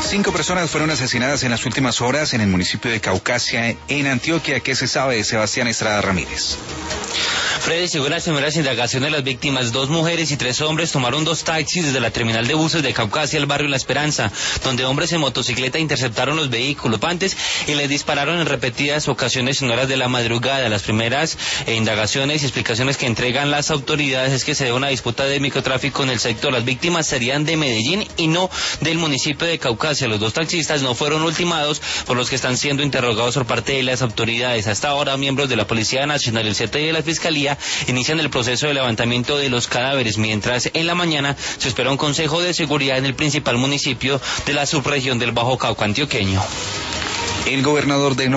5 personas fueron asesinadas en las últimas horas en el municipio de Caucasia, en Antioquia. ¿Qué se sabe de Sebastián Estrada Ramírez? Freddy, según las primeras indagaciones de las víctimas, 2 mujeres y 3 hombres tomaron 2 taxis desde la terminal de buses de Caucasia al barrio La Esperanza, donde hombres en motocicleta interceptaron los vehículos antes y les dispararon en repetidas ocasiones en horas de la madrugada. Las primeras indagaciones y explicaciones que entregan las autoridades es que se debe a una disputa de microtráfico en el sector. Las víctimas serían de Medellín y no del municipio de Caucasia. Los 2 taxistas no fueron ultimados, por los que están siendo interrogados por parte de las autoridades. Hasta ahora, miembros de la Policía Nacional, el CTI y de la Fiscalía inician el proceso de levantamiento de los cadáveres, mientras en la mañana se espera un consejo de seguridad en el principal municipio de la subregión del Bajo Cauca antioqueño. El gobernador de